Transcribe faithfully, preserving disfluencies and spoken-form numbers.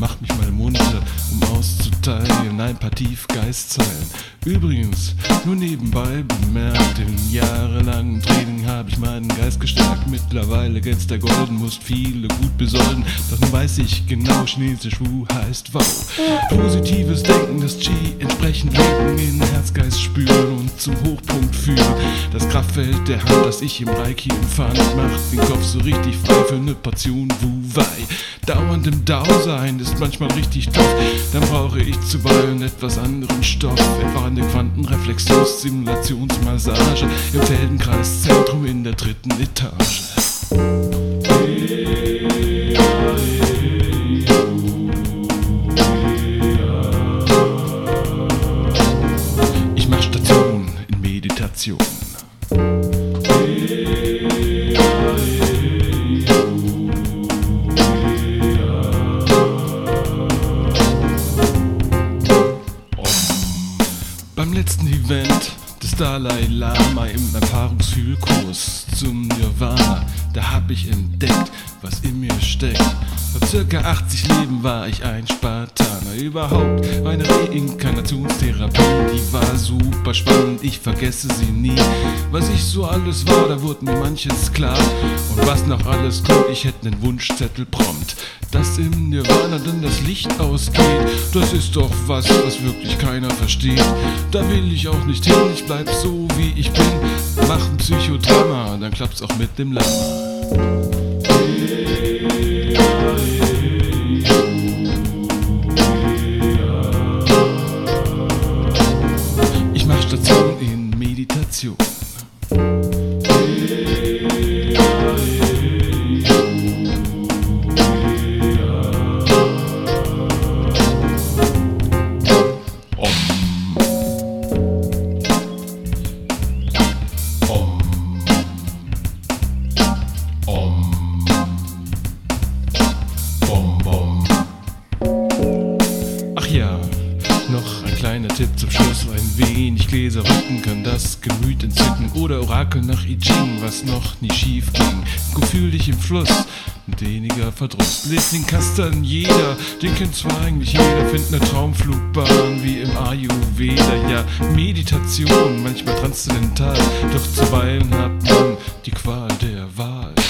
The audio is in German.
mach mich mal munter, um auszuteilen ein paar Tiefgeistzeilen. Übrigens, nur nebenbei bemerkt, in jahrelangen Training habe ich meinen Geist gestärkt. Mittlerweile glänzt der Golden, musst viele gut besolden, doch nun weiß ich genau, Chinesisch Wu heißt Wow. Positives Denken, das Qi entsprechend lenken, in Herzgeist spüren und zum Hochpunkt führen. Das Kraftfeld der Hand, das ich im Reiki empfand, macht den Kopf so richtig frei für ne Portion Wu-Wei. Dauernd im Dao sein ist manchmal richtig tough, dann brauche ich zuweilen etwas anderen Stoff, etwa eine Quantenreflexions-Simulationsmassage im Feldenkreiszentrum in der dritten Etage. Ich mach Station in Meditation. Beim letzten Event des Dalai Lama im Erfahrungsfühlkurs zum Nirvana, da hab ich entdeckt, was in mir steckt. Vor circa achtzig Leben war ich ein Spartaner. Überhaupt meine Reinkarnationstherapie, die war super spannend, ich vergesse sie nie. Was ich so alles war, da wurde mir manches klar. Und was noch alles kommt, ich hätte nen Wunschzettel prompt. Dass im Nirvana dann das Licht ausgeht, das ist doch was, was wirklich keiner versteht. Da will ich auch nicht hin, ich bleib so wie ich bin. Mach ein Psychodrama, dann klappt's auch mit dem Lama. Ich mach Station in Meditation. Ja, noch ein kleiner Tipp zum Schluss. Ein wenig Gläserrücken kann das Gemüt entzücken. Oder Orakel nach I Ching, was noch nie schief ging. Gefühl dich im Fluss mit weniger Verdruss. Lest den Kastanieder, den kennt zwar eigentlich jeder. Find ne Traumflugbahn wie im Ayurveda. Ja, Meditation, manchmal transzendental, doch zuweilen hat man die Qual der Wahl.